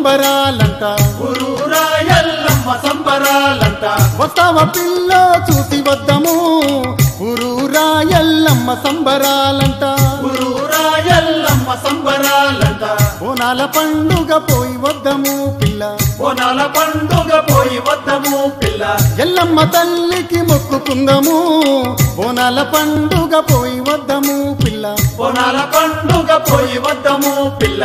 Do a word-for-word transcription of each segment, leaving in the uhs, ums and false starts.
సంబరాలంట ఊరూరా ఎల్లమ్మ సంబరాలంట వస్తావ పిల్ల చూసి వద్దము ఊరూరా ఎల్లమ్మ సంబరాలంట ఊరూరా ఎల్లమ్మ సంబరాలంట బోనాల పండుగ పోయి వద్దము పిల్ల బోనాల పండుగ పోయి వద్దము పిల్ల ఎల్లమ్మ తల్లికి మొక్కుకుందము బోనాల పండుగ పోయి వద్దము పిల్ల బోనాల పండుగ పోయి వద్దము పిల్ల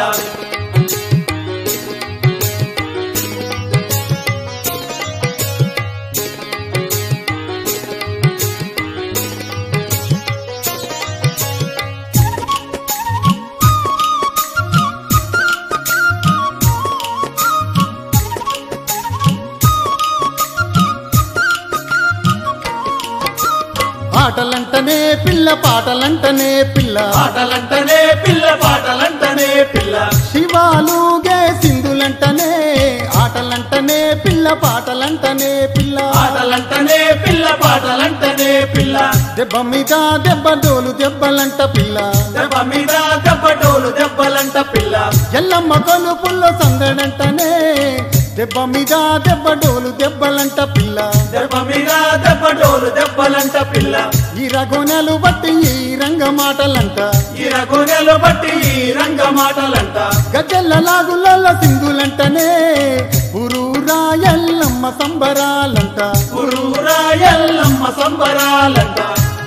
పాటలంటనే పిల్ల పాటలంటనే పిల్ల పాటలంటనే పిల్ల పాటలంటనే పిల్ల శివాలుగే సింధులంటనే ఆటలంటనే పిల్ల పాటలంటనే పిల్ల పాటలంటనే పిల్ల పాటలంటనే పిల్ల దెబ్బ మీద దెబ్బ డోలు దెబ్బలంట పిల్ల దెబ్బ మీద దెబ్బ డోలు దెబ్బలంట పిల్ల ఎల్లమ్మ కొలుపుల్లో సందడంటనే దెబ్బ మీద దెబ్బ డోలు దెబ్బలంట పిల్ల దెబ్బ మీద దెబ్బ డోలు దెబ్బలంట పిల్ల ఈ రఘునలు బట్టి ఈ రంగ మాటలంట ఈ రఘునెలు బట్టి ఈ రంగ మాటలంట గజల్ల లాగుల సింధులంటనే ఊరూరా ఎల్లమ్మ సంబరాలంట ఊరూరా ఎల్లమ్మ సంబరాలంట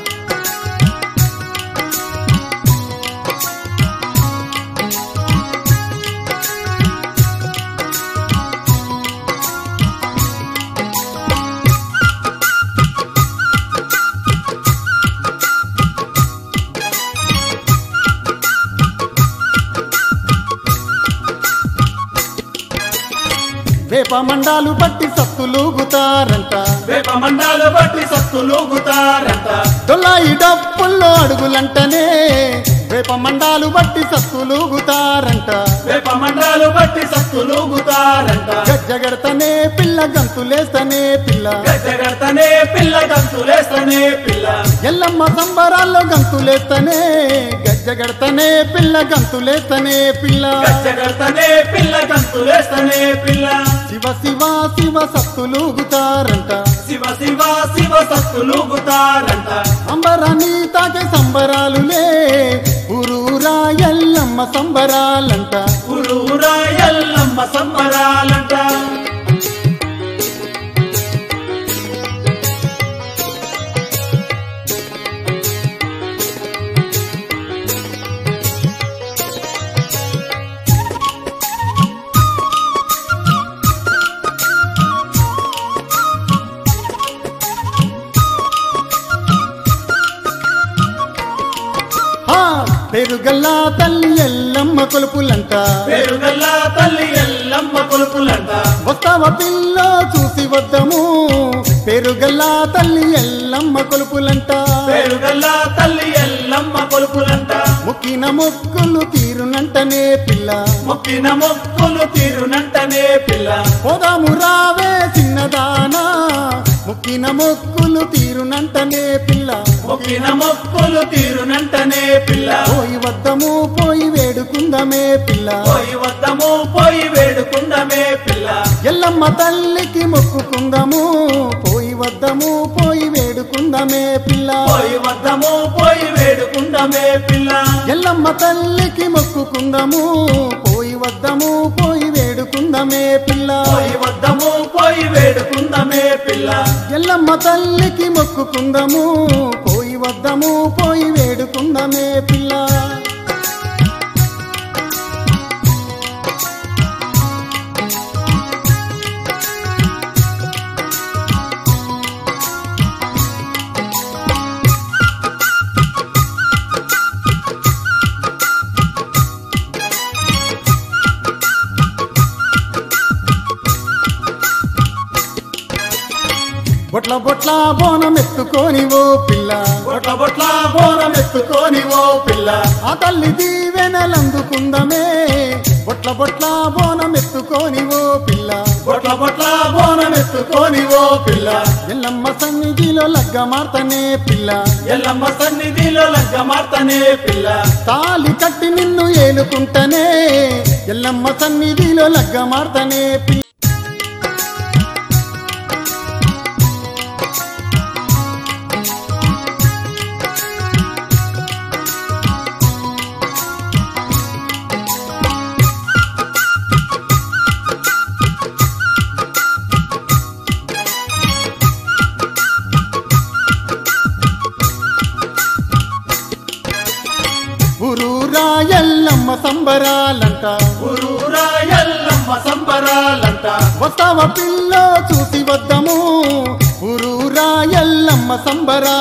వేప మండాలు బట్టి సత్తులూగుతారంట వేప మండాలు బట్టి సత్తులూగుతారంట దొల్లాయి డప్పుల్లో అడుగులంటనే వేప మండాలు బట్టి సత్తులూగుతారంట వేప మండాలు బట్టి సత్తులూగుతారంట గజ్జగడతనే పిల్ల గంతులేస్తనే పిల్ల గజ్జగడతనే పిల్ల గంతులేస్తనే పిల్ల ఎల్లమ్మ సంబరాల్లో గంతులేస్తనే గజ్జగడతనే పిల్ల గంతులేస్తనే పిల్ల గజ్జగడతనే పిల్ల గంతులేస్తనే పిల్ల శివ శివ శివ సత్తులూగుతారంట శివ శివ శివ సత్తులూగుతారంట అంబరాన్ని తాకే సంబరాలులే ఊరూరా ఎల్లమ్మ సంబరాలంట ఊరూరా ఎల్లమ్మ సంబరాలంట హా పెరుగల్లా తల్లి ఎల్లమ్మ కొలుపులంట పేరుగల్లా తల్లి ఎల్లమ్మ కొలుపులంట వస్తావ పిల్ల చూసి వద్దము పెరుగల్లా తల్లి ఎల్లమ్మ కొలుపులంట పేరుగల్లా తల్లి ఎల్లమ్మ కొలుపులంట ముక్కిన మొక్కులు తీరునంటనే పిల్ల మొక్కిన మొక్కులు తీరునంటనే పిల్ల పోదాము రావే చిన్నదానా ముక్కిన మొక్కులు తీరునంటనే పిల్ల మొక్కిన మొక్కులు తీరునంటనే పిల్ల పోయి వద్దము పోయి వేడుకుందమే పిల్ల పోయి వద్దము పోయి వేడుకుందమే పిల్ల ఎల్లమ్మ తల్లికి మొక్కుకుందము పోయి వద్దము పోయి వేడుకుందమే పిల్ల పోయి వద్దము పోయి వేడుకుందమే పిల్ల ఎల్లమ్మ తల్లికి మొక్కుకుందము పోయి వద్దము పోయి వేడుకుందమే పిల్ల పోయి వద్దము పోయి వేడుకుందమే పిల్ల ఎల్లమ్మ తల్లికి మొక్కుకుందము పోయి వద్దము పోయి వేడుకుందమే పిల్ల బొట్ల బొట్ల బోనం ఎత్తుకొని ఓ పిల్ల బొట్ల బొట్ల బోనం ఎత్తుకొని ఓ పిల్ల ఆ తల్లి దీవెనలందుకుందమే బొట్ల బొట్ల బోనం ఎత్తుకొని ఓ పిల్ల బొట్ల బొట్ల బోనం ఎత్తుకొని ఓ పిల్ల ఎల్లమ్మ సన్నిధిలో సన్నిధిలో లగ్గమార్తనే పిల్ల ఎల్లమ్మ సన్నిధిలో లగ్గమార్తనే పిల్ల తాలి కట్టి నిన్ను ఏలుకుంటనే ఎల్లమ్మ సన్నిధిలో లగ్గమార్తనే పిల్ల ఊరూరా ఎల్లమ్మ సంబరాలంట ఊరూరా ఎల్లమ్మ సంబరాలంట వస్తావ పిల్లో చూసి వద్దము ఊరూరా ఎల్లమ్మ సంబరా